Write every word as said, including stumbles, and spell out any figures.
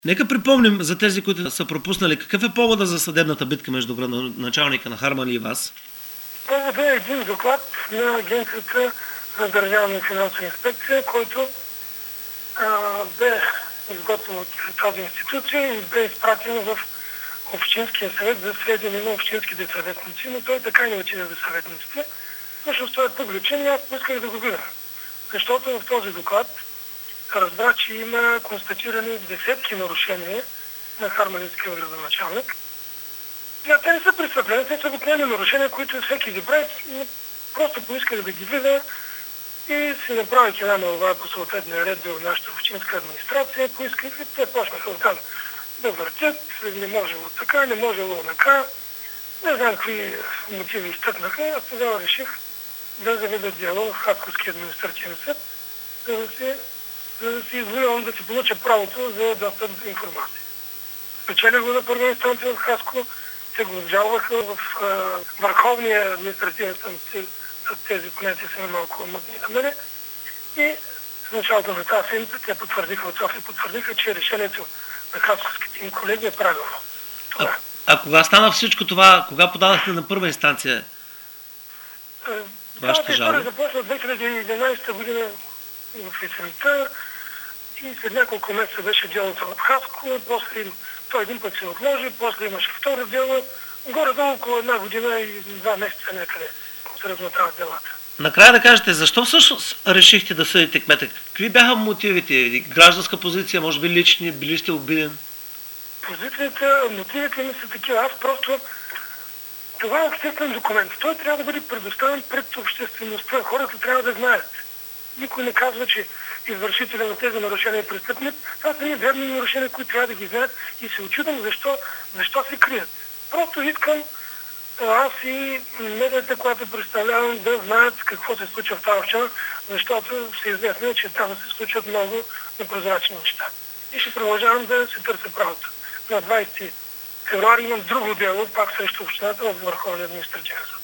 Нека припомним за тези, които са пропуснали, какъв е повода за съдебната битка между градоначалника на Харманли и вас? Поводът е един доклад на Агенцията за държавна и финансова инспекция, който а, бе изготвен от тази институция и бе изпратен в Общинския съвет за сведение на общинските съветници, но той така не отиде за съветниците. Всъщност той е публичен и аз поисках да го видя. Защото в този доклад разбра, че има констатирани десетки нарушения на харманлийския градоначалник. Те не са престъпления, те са обикновени нарушения, които всеки ги прави. Просто поисках да ги видя и си направих една молба по съответния ред до нашата общинска администрация. Поисках и те почнаха оттам да въртят, не можело така, не можело така. Не знам какви мотиви изтъкнаха. Аз тогава реших да заведа дело в Хасковския административен съд, за да се за да си извоювам, да си получа правото за достъп до информация. Спечелих го на първа инстанция в Хаско, се го обжалваха в а, Върховния административен съд, тези понятия са малко мътни на мене. И в началото на тази седмица те потвърдиха от София, потвърдиха, че решението на хасковските им колеги е правилно. А, а кога стана всичко това? Кога подадахте на първа инстанция вашата жалба? Започна от две хиляди и единадесета година в есента и след няколко месеца беше делото в Хаско, после той един път се отложи, после имаше второ дело, горе-долу около една година и два месеца някъде се размотават делата. Накрая да кажете, защо всъщност решихте да съдите кмета? Какви бяха мотивите? Гражданска позиция, може би лични, били сте обиден? Позицията, мотивите ми са такива. Аз просто... Това е обществен документ. Той трябва да бъде предоставен пред обществеността. Хората трябва да знаят. Никой не казва, че извършителя на тези нарушения е престъпник. Това са ни дребни нарушения, които трябва да ги знаят и се очудвам защо, защо се крият. Просто искам аз и медията, която представлявам, да знаят какво се случва в тази община, защото се известно, че там се случват много непрозрачни неща. И ще продължавам да се търся правото. На двадесети февруари имам друго дело, пак срещу общината в Върховния административен съд.